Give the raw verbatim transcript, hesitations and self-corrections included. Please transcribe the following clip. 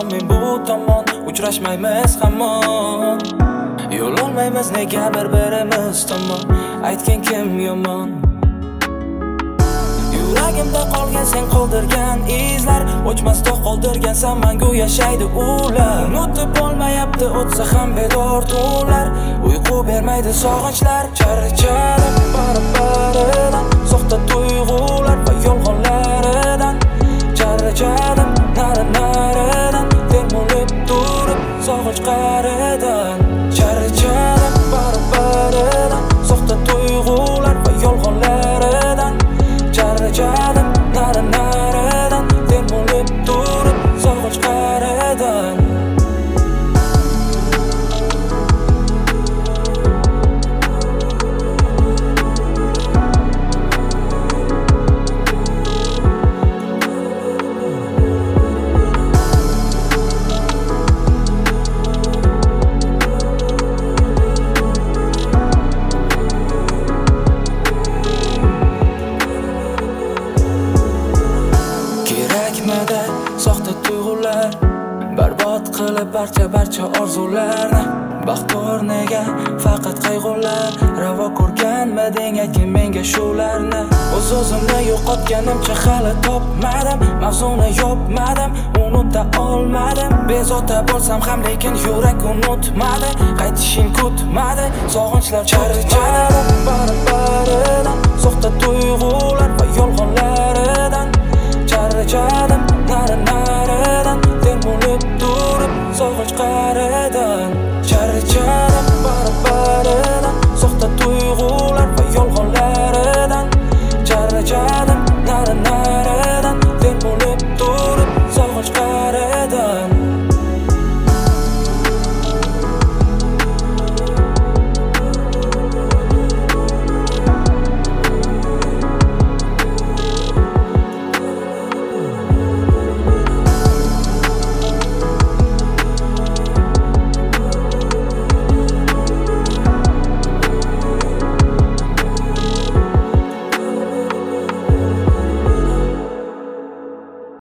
men bu tomon uchrashmaymiz hamon. Yo'l olmaymiz nega bir-birimiz tomon, aytgin kim yomon. Yuragimda qolgan sen qoldirgan izlar, o'chmasda qoldirgansan mangu yashaydi ular. Unutib bo'lmayapti o'tsa ham bedor tunlar, uyqu bermaydi sog'inchlar. Charchadim bari-baridan, soxta tuyg'ular va yolg'onlaridan. Charchadim nari-naridan, termulib turib sog'inch qaridan. Charchadim bari-baridan, soxta tuyg'ular va yolg'onlaridan. Charchadim nari-naridan, termulib turib sog'inch qaridan. Soxta tuyg'ular barbod qilib barcha barcha orzularni. Baxt o'rniga faqat qayg'ular, ravo ko'rganmiding aytgin menga shularni. O'z-o'zimni yo'qotganimcha hali topmadim, mavzuni yopmadim, unuta olmadim. Bezovta bo'lsam ham lekin yurak unutmadi, qaytishing kutmadi, sog'inchlar charchadim bari-baridan, soxta tuyg'ular